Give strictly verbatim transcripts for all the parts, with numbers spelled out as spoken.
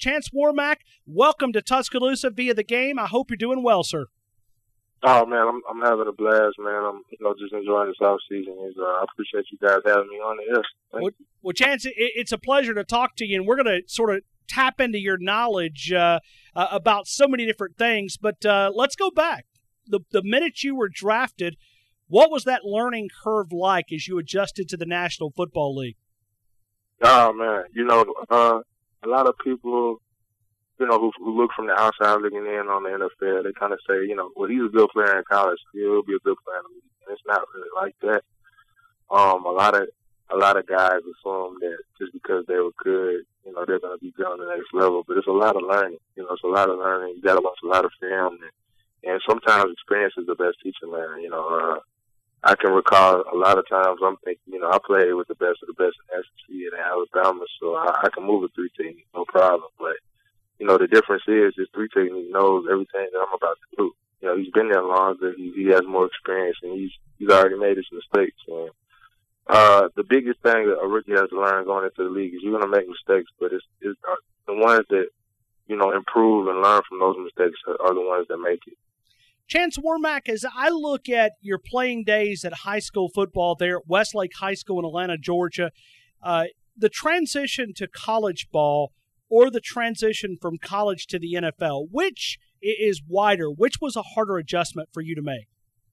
Chance Warmack, welcome to Tuscaloosa via the game. I hope you're doing well, sir. Oh man, I'm I'm having a blast, man. I'm you know just enjoying this off season. Uh, I appreciate you guys having me on the air. Well, well, Chance, it, it's a pleasure to talk to you, and we're going to sort of tap into your knowledge uh, uh, about so many different things. But uh, let's go back. The the minute you were drafted, what was that learning curve like as you adjusted to the National Football League? Oh man, you know uh, a lot of people. You know, who, who look from the outside looking in on the N F L, they kind of say, you know, well, he's a good player in college, he'll be a good player in the league. And it's not really like that. Um, a lot of a lot of guys assume that just because they were good, you know, they're going to be good on the next level. But it's a lot of learning. You know, it's a lot of learning. You got to watch a lot of film, and, and sometimes experience is the best teacher, man. You know, uh, I can recall a lot of times I'm thinking, you know, I played with the best of the best in S E C and Alabama, so I, I can move a three technique, no problem. But you know, the difference is this three technique knows everything that I'm about to do. You know, he's been there longer. He, he has more experience, and he's he's already made his mistakes. And uh, the biggest thing that a rookie has to learn going into the league is you're going to make mistakes, but it's, it's uh, the ones that, you know, improve and learn from those mistakes are, are the ones that make it. Chance Warmack, as I look at your playing days at high school football there at Westlake High School in Atlanta, Georgia, uh, the transition to college ball or the transition from college to the N F L, which is wider? Which was a harder adjustment for you to make?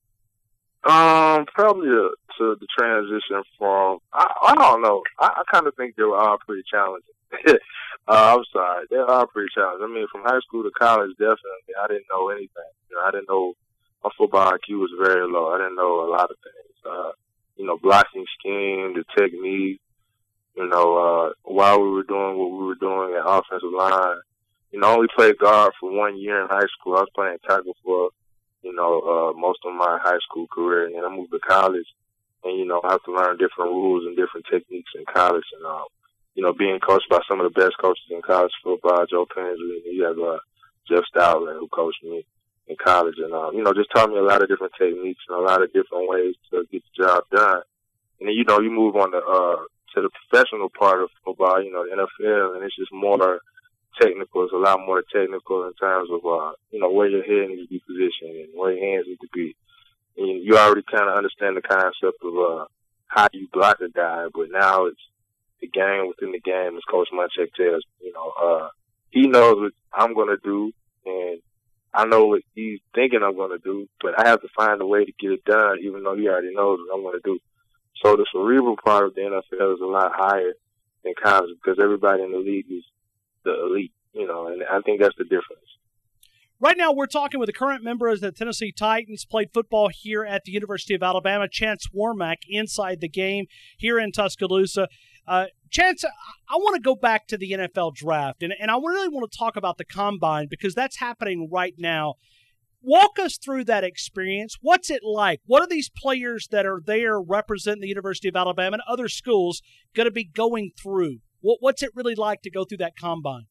Um, probably the, to the transition from, I, I don't know. I, I kind of think they were all pretty challenging. uh, I'm sorry. They are pretty challenging. I mean, from high school to college, definitely, I didn't know anything. You know, I didn't know, my football I Q was very low. I didn't know a lot of things. Uh, you know, blocking scheme, the technique, you know, uh, while we were doing what we were doing at offensive line. You know, I only played guard for one year in high school. I was playing tackle for, you know, uh, most of my high school career. And then I moved to college and, you know, I have to learn different rules and different techniques in college. And, um, you know, being coached by some of the best coaches in college football, Joe Pensley, and you have, uh, Jeff Stoutland, who coached me in college. And, um, you know, just taught me a lot of different techniques and a lot of different ways to get the job done. And then, you know, you move on to, uh, to the professional part of football, you know, the N F L, and it's just more technical. It's a lot more technical in terms of, uh, you know, where your head needs to be positioned and where your hands need to be. And you already kind of understand the concept of uh, how you block a guy, but now it's the game within the game, as Coach Munchak tells me. You know, uh, he knows what I'm going to do, and I know what he's thinking I'm going to do, but I have to find a way to get it done, even though he already knows what I'm going to do. So the cerebral part of the N F L is a lot higher than college because everybody in the league is the elite, you know, and I think that's the difference. Right now we're talking with a current member of the Tennessee Titans, played football here at the University of Alabama, Chance Warmack, inside the game here in Tuscaloosa. Uh, Chance, I want to go back to the N F L draft, and, and I really want to talk about the Combine because that's happening right now. Walk us through that experience. What's it like? What are these players that are there representing the University of Alabama and other schools going to be going through? What, what's it really like to go through that Combine?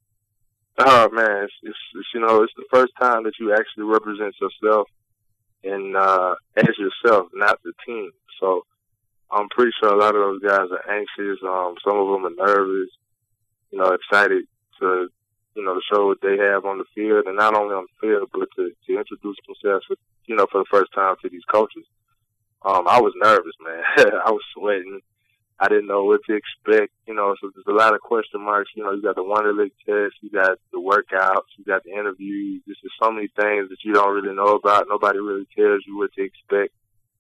Oh, man, it's, it's, it's, you know, it's the first time that you actually represent yourself and uh, as yourself, not the team. So I'm pretty sure a lot of those guys are anxious. Um, some of them are nervous, you know, excited to, you know, to show what they have on the field, and not only on the field, but to, to introduce themselves, you know, for the first time to these coaches. Um, I was nervous, man. I was sweating. I didn't know what to expect, you know, so there's a lot of question marks. You know, you got the Wonderlic test, you got the workouts, you got the interviews. There's just so many things that you don't really know about. Nobody really tells you what to expect.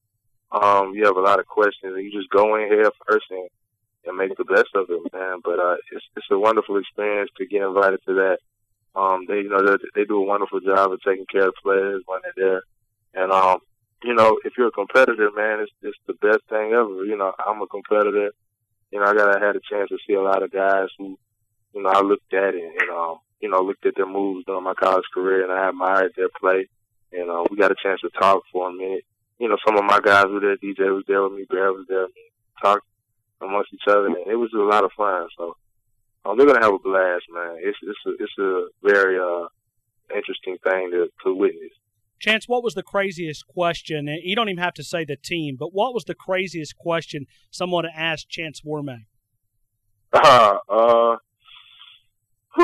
Um, you have a lot of questions, and you just go in here first and and make the best of it, man. But uh, it's it's a wonderful experience to get invited to that. Um, they you know they, they do a wonderful job of taking care of players when they're there, and um, you know if you're a competitor, man, it's it's the best thing ever. You know, I'm a competitor. You know, I got I had a chance to see a lot of guys who, you know, I looked at and, and um, you know, looked at their moves during my college career, and I admired their play. And uh, we got a chance to talk for a minute. You know, some of my guys were there. D J was there with me. Bear was there with me. Talked amongst each other, and it was a lot of fun. So um, they're gonna have a blast, man. It's it's a, it's a very uh, interesting thing to, to witness. Chance, what was the craziest question? And you don't even have to say the team, but what was the craziest question someone asked Chance Warmack? Uh, uh, whew,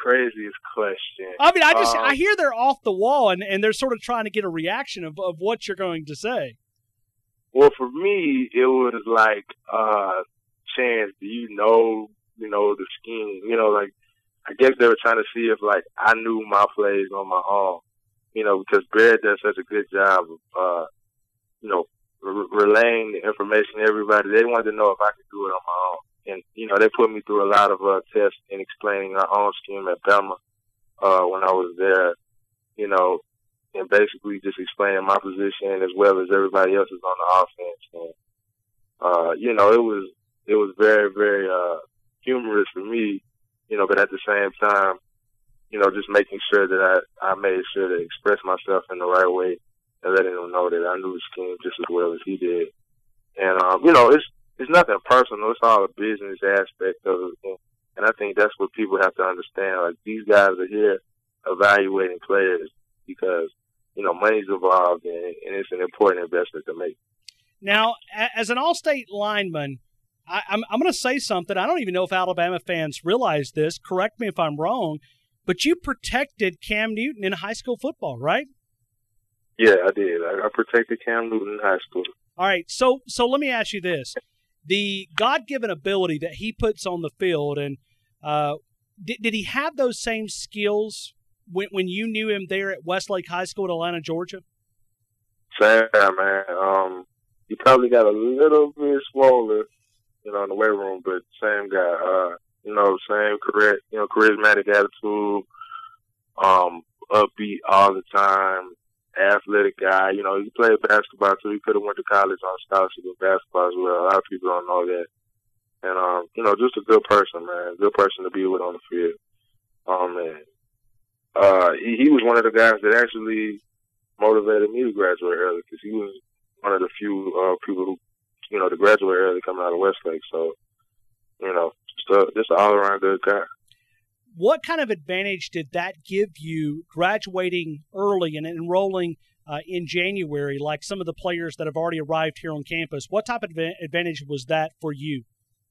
craziest question. I mean, I just um, I hear they're off the wall, and, and they're sort of trying to get a reaction of, of what you're going to say. Well, for me, it was like, uh, Chance, do you know, you know, the scheme? You know, like, I guess they were trying to see if, like, I knew my plays on my own. You know, because Barrett does such a good job of, uh, you know, re- relaying the information to everybody. They wanted to know if I could do it on my own. And, you know, they put me through a lot of uh, tests in explaining our own scheme at Bama uh, when I was there, you know, and basically just explaining my position as well as everybody else's on the offense. And, uh, you know, it was it was very, very uh, humorous for me, you know, but at the same time, you know, just making sure that I, I made sure to express myself in the right way and letting them know that I knew the scheme just as well as he did. And, um, you know, it's it's nothing personal. It's all a business aspect of it. And I think that's what people have to understand. Like, these guys are here evaluating players because, you know, money's involved and, and it's an important investment to make. Now, as an all-state lineman, I, I'm, I'm going to say something. I don't even know if Alabama fans realize this. Correct me if I'm wrong, but you protected Cam Newton in high school football, right? Yeah, I did. I, I protected Cam Newton in high school. All right, so so let me ask you this. The God-given ability that he puts on the field, and uh, did, did he have those same skills when, when you knew him there at Westlake High School in Atlanta, Georgia? Same, man. Um, he probably got a little bit smaller, you know, in the weight room, but same guy. Uh, you know, same correct, you know, charismatic attitude, um, upbeat all the time, athletic guy. You know, he played basketball too. He could have went to college on scholarship in basketball as well. A lot of people don't know that. And, um, you know, just a good person, man. Good person to be with on the field. Um, man. Uh, he, he was one of the guys that actually motivated me to graduate early because he was one of the few uh, people who, you know, to graduate early coming out of Westlake. So, you know, just, a, just an all-around good guy. What kind of advantage did that give you graduating early and enrolling uh, in January, like some of the players that have already arrived here on campus? What type of advantage was that for you?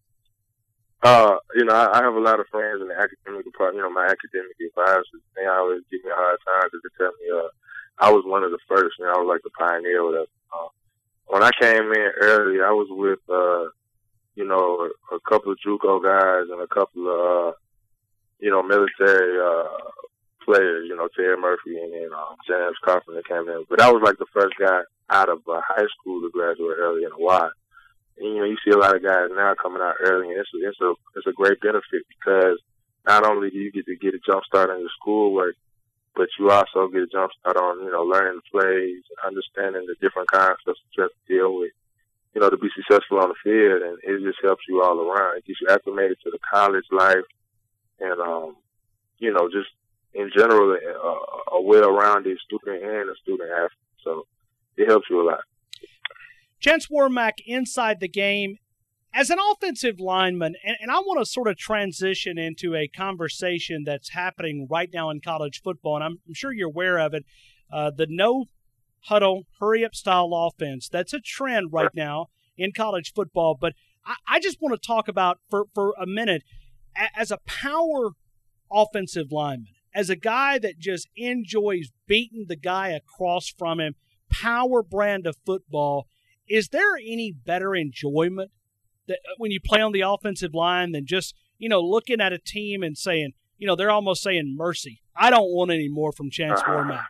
Uh, you know, I, I have a lot of friends in the academic department. You know, my academic advisors, they always give me a hard time because they tell me uh, I was one of the first, and I was like the pioneer or whatever. Uh, when I came in early, I was with, uh, you know, a, a couple of JUCO guys and a couple of, uh, you know, military uh, players, you know, Terry Murphy and then um, James Carpenter came in. But I was like the first guy out of uh, high school to graduate early in a while. And, you know, you see a lot of guys now coming out early, and it's a, it's a, it's a great benefit because not only do you get to get a jump start on your schoolwork, but you also get a jump start on, you know, learning the plays, understanding the different concepts that you have to deal with, you know, to be successful on the field. And it just helps you all around. It gets you acclimated to the college life and, um, you know, just in general, a, a well-rounded student and a student athlete. So it helps you a lot. Chance Warmack inside the game. As an offensive lineman, and, and I want to sort of transition into a conversation that's happening right now in college football, and I'm, I'm sure you're aware of it, uh, the no-huddle, hurry-up style offense. That's a trend right now in college football. But I, I just want to talk about, for, for a minute, a, as a power offensive lineman, as a guy that just enjoys beating the guy across from him, power brand of football, is there any better enjoyment that when you play on the offensive line than just, you know, looking at a team and saying, you know, they're almost saying mercy. I don't want any more from Chance uh, Warmack.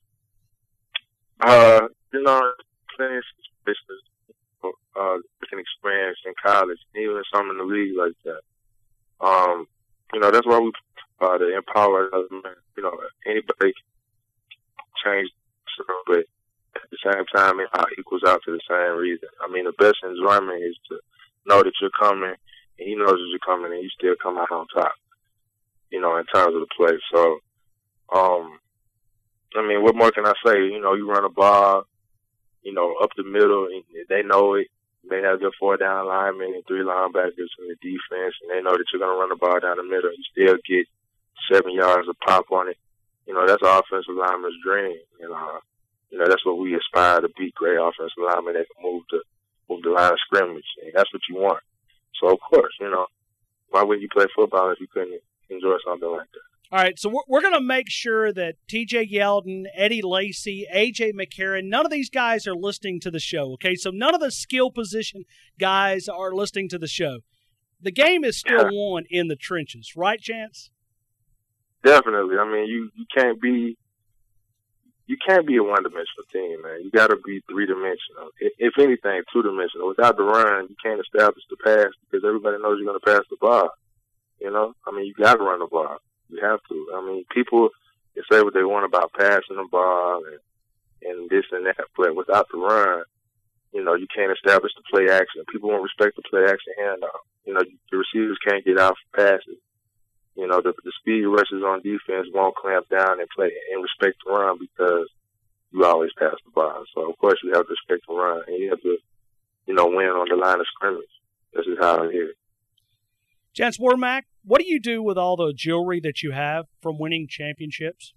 Uh, you know, playing some uh, different experience in college, even some in the league like that. Um, you know, that's why we uh, to empower us, man. You know, anybody can change, but at the same time, it all equals out to the same reason. I mean, the best enjoyment is to know that you're coming, and he knows that you're coming, and you still come out on top, you know, in terms of the play. So, um, I mean, what more can I say? You know, you run a ball, you know, up the middle, and they know it. They have their four down linemen and three linebackers in the defense, and they know that you're going to run the ball down the middle. You still get seven yards of pop on it. You know, that's an offensive lineman's dream. You know, you know that's what we aspire to be, great offensive linemen that can move the move the line of scrimmage, and that's what you want. So, of course, you know, why wouldn't you play football if you couldn't enjoy something like that? All right, so we're, we're going to make sure that T J Yeldon, Eddie Lacy, A J McCarron, none of these guys are listening to the show, okay? So none of the skill position guys are listening to the show. The game is still won in the trenches, right, Chance? Definitely. I mean, you, you can't be you can't be a one-dimensional team, man. You got to be three-dimensional. If, if anything, two-dimensional. Without the run, you can't establish the pass because everybody knows you're going to pass the ball. You know, I mean, you got to run the ball. You have to. I mean, people can say what they want about passing the ball and, and this and that, but without the run, you know, you can't establish the play action. People won't respect the play action handoff. You know, the receivers can't get out for passes. You know, the, the speed rushes on defense won't clamp down and play and respect the run because you always pass the ball. So, of course, you have to respect the run, and you have to, you know, win on the line of scrimmage. This is how it is. Chance Warmack, what do you do with all the jewelry that you have from winning championships?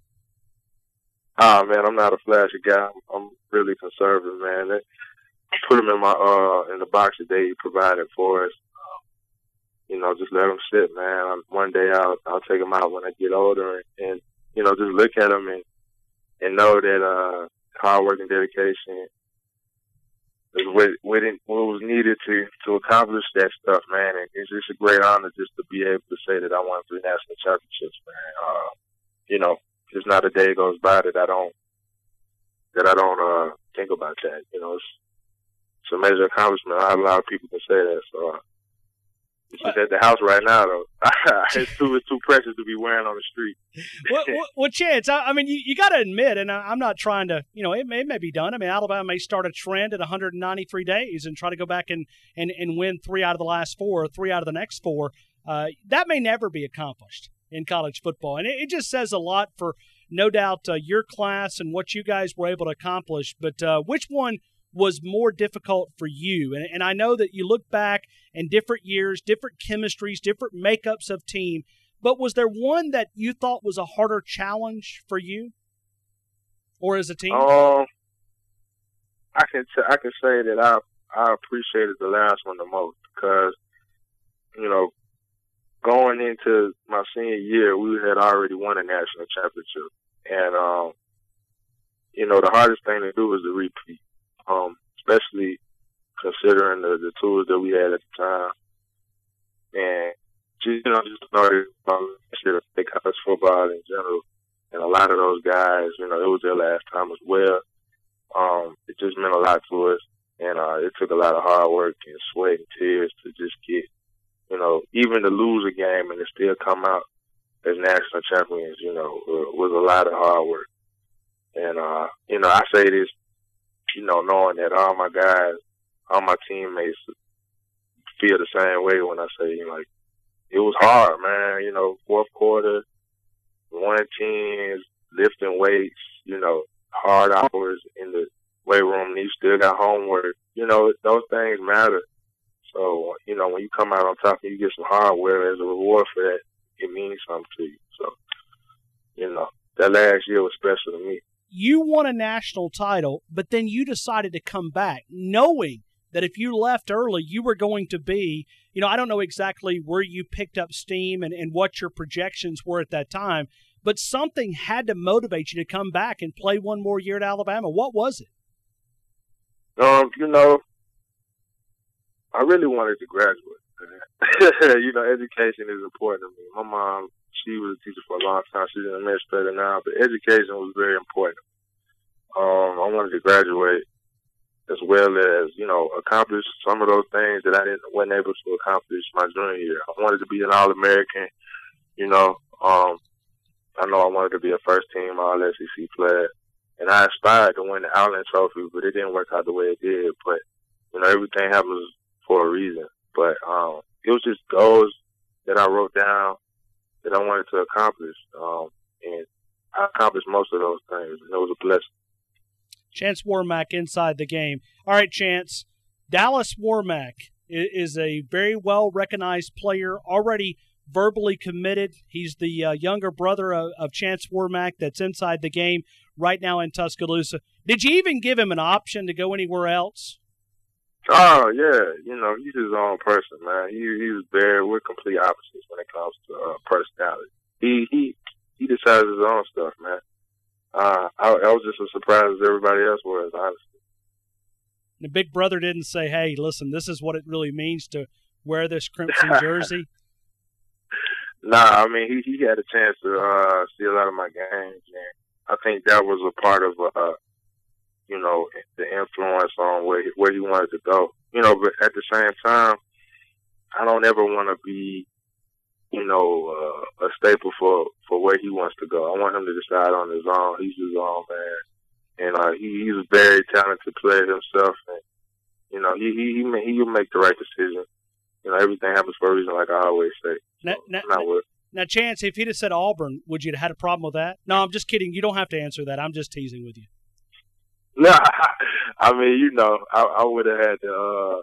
Ah, man, I'm not a flashy guy. I'm, I'm really conservative, man. I put them in my uh in the box that they provided for us. You know, just let them sit, man. One day I'll I'll take them out when I get older, and, and you know, just look at them and and know that uh, hard work and dedication is what what, it, what was needed to to accomplish that stuff, man. And it's just a great honor just to be able to say that I won three national championships, man. Uh, you know, there's not a day goes by that I don't that I don't uh, think about that. You know, it's it's a major accomplishment. Not a lot of people can say that, so. Uh, It's at the house right now, though. it's too it's too precious to be wearing on the street. well, well, well, Chance, I, I mean, you, you got to admit, and I, I'm not trying to, you know, it may, it may be done. I mean, Alabama may start a trend at one hundred ninety-three days and try to go back and, and, and win three out of the last four or three out of the next four. Uh, that may never be accomplished in college football. And it, it just says a lot for, no doubt, uh, your class and what you guys were able to accomplish. But uh, which one was more difficult for you? And, and I know that you look back in different years, different chemistries, different makeups of team, but was there one that you thought was a harder challenge for you or as a team? Um, I can t- I can say that I I appreciated the last one the most because, you know, going into my senior year, we had already won a national championship. And, um, you know, the hardest thing to do was to repeat. Um, especially considering the, the tools that we had at the time. And, just, you know, just know that they college football in general. And a lot of those guys, you know, it was their last time as well. Um, it just meant a lot to us. And uh, it took a lot of hard work and sweat and tears to just get, you know, even to lose a game and to still come out as national champions, you know, uh, was a lot of hard work. And, uh, you know, I say this, you know, knowing that all my guys, all my teammates feel the same way when I say, you know, like, it was hard, man. You know, fourth quarter, one teams, lifting weights, you know, hard hours in the weight room, and you still got homework. You know, those things matter. So, you know, when you come out on top and you get some hardware as a reward for that, it means something to you. So, you know, that last year was special to me. You won a national title, but then you decided to come back, knowing that if you left early, you were going to be, you know, I don't know exactly where you picked up steam and, and what your projections were at that time, but something had to motivate you to come back and play one more year at Alabama. What was it? Um, you know, I really wanted to graduate. You know, education is important to me. My mom, she was a teacher for a long time. She's an administrator now, but education was very important. Um, I wanted to graduate as well as, you know, accomplish some of those things that I didn't wasn't able to accomplish my junior year. I wanted to be an All-American, you know. Um, I know I wanted to be a first-team All-S E C player, and I aspired to win the Outland Trophy, but it didn't work out the way it did. But, you know, everything happens for a reason. But um, it was just goals that I wrote down that I wanted to accomplish, um, and I accomplished most of those things, and it was a blessing. Chance Warmack inside the game. All right, Chance, Dallas Warmack is a very well-recognized player, already verbally committed. He's the uh, younger brother of, of Chance Warmack that's inside the game right now in Tuscaloosa. Did you even give him an option to go anywhere else? Oh, yeah. You know, he's his own person, man. He, he was very, we're complete opposites when it comes to uh, personality. He, he, he decides his own stuff, man. Uh, I, I was just as surprised as everybody else was, honestly. The big brother didn't say, hey, listen, this is what it really means to wear this crimson jersey? Nah, I mean, he, he had a chance to uh, see a lot of my games, and I think that was a part of, uh, you know, the influence on where he, where he wanted to go. You know, but at the same time, I don't ever want to be, you know, uh, a staple for, for where he wants to go. I want him to decide on his own. He's his own man, and uh, he, he's a very talented player himself. And you know, he he he he'll make the right decision. You know, everything happens for a reason, like I always say. Now, so, now, not with. now, Chance, if he'd have said Auburn, would you have had a problem with that? No, I'm just kidding. You don't have to answer that. I'm just teasing with you. No, I mean, you know, I, I would have had to. Uh,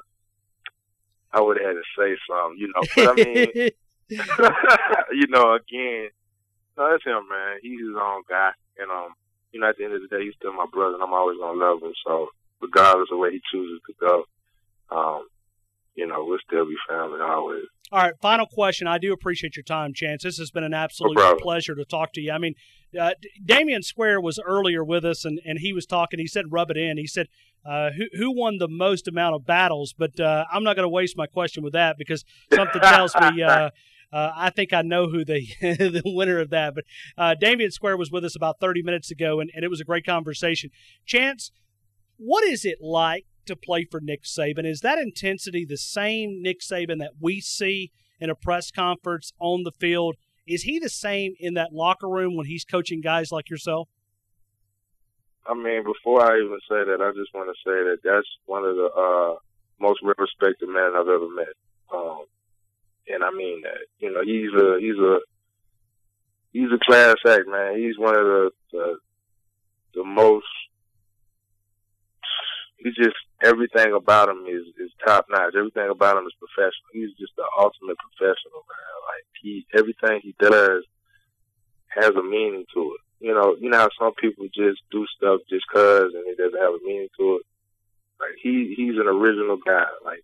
I would have had to say something, you know. But I mean. you know, again, no, that's him, man. He's his own guy, and um, you know, at the end of the day, he's still my brother, and I'm always gonna love him. So, regardless of where he chooses to go, um, you know, we'll still be family always. All right, final question. I do appreciate your time, Chance. This has been an absolute no pleasure to talk to you. I mean, uh, Damian Square was earlier with us, and, and he was talking. He said, rub it in. He said, uh, who, who won the most amount of battles? But uh, I'm not going to waste my question with that because something tells me uh, uh, I think I know who the the winner of that. But uh, Damian Square was with us about thirty minutes ago, and, and it was a great conversation. Chance, what is it like to play for Nick Saban? Is that intensity the same Nick Saban that we see in a press conference on the field? Is he the same in that locker room when he's coaching guys like yourself? I mean, before I even say that, I just want to say that that's one of the uh, most respected men I've ever met. Um, and I mean that. You know, he's a he's a he's a class act, man. He's one of the the, the most. He's just everything about him is, is top notch. Everything about him is professional. He's just the ultimate professional, man. Like he, everything he does has a meaning to it. You know, you know how some people just do stuff just cause and it doesn't have a meaning to it. Like he, he's an original guy. Like,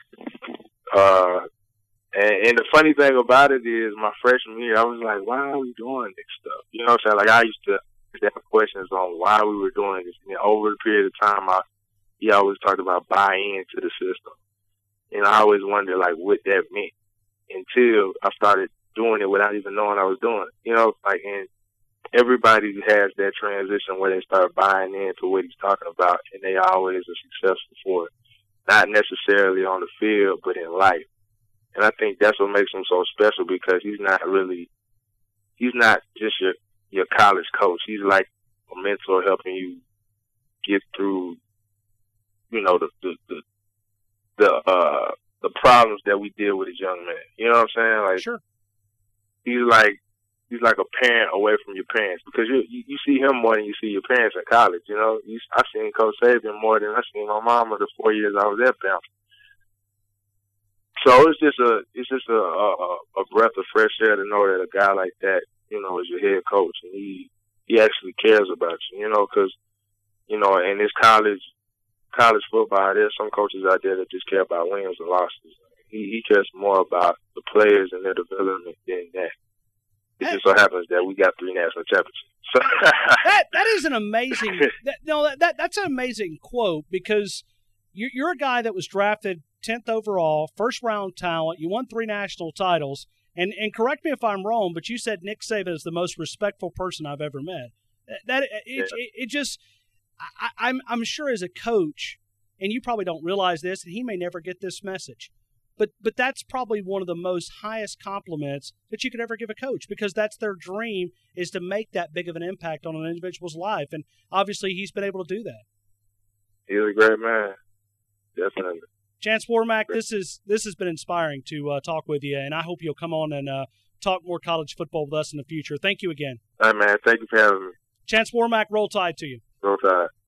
uh, and, and the funny thing about it is, my freshman year, I was like, why are we doing this stuff? You know what I'm saying? Like I used to have questions on why we were doing this. And over the period of time, I he always talked about buy into the system. And I always wondered, like, what that meant until I started doing it without even knowing I was doing it. You know, like, and everybody has that transition where they start buying into what he's talking about, and they always are successful for it. Not necessarily on the field, but in life. And I think that's what makes him so special because he's not really, he's not just your, your college coach. He's like a mentor helping you get through you know, the, the, the, the, uh, the problems that we deal with as young men. You know what I'm saying? Like, sure. He's like, he's like a parent away from your parents because you, you, you see him more than you see your parents in college, you know? You, I seen Coach Saban more than I seen my mama the four years I was at Bama. So it's just a, it's just a, a, a breath of fresh air to know that a guy like that, you know, is your head coach and he, he actually cares about you, you know, cause, you know, in this college, college football, there's some coaches out there that just care about wins and losses. He, he cares more about the players and their development than that. It just so happens that we got three national championships. that that is an amazing. That, no, that, that that's an amazing quote because you're, you're a guy that was drafted tenth overall, first round talent. You won three national titles, and and correct me if I'm wrong, but you said Nick Saban is the most respectful person I've ever met. That it, yeah. it, it just. I, I'm I'm sure as a coach, and you probably don't realize this, and he may never get this message, but but that's probably one of the most highest compliments that you could ever give a coach because that's their dream is to make that big of an impact on an individual's life, and obviously he's been able to do that. He's a great man, definitely. Chance Warmack, this is this has been inspiring to uh, talk with you, and I hope you'll come on and uh, talk more college football with us in the future. Thank you again. All right, man. Thank you for having me. Chance Warmack, Roll Tide to you. Roll Tide.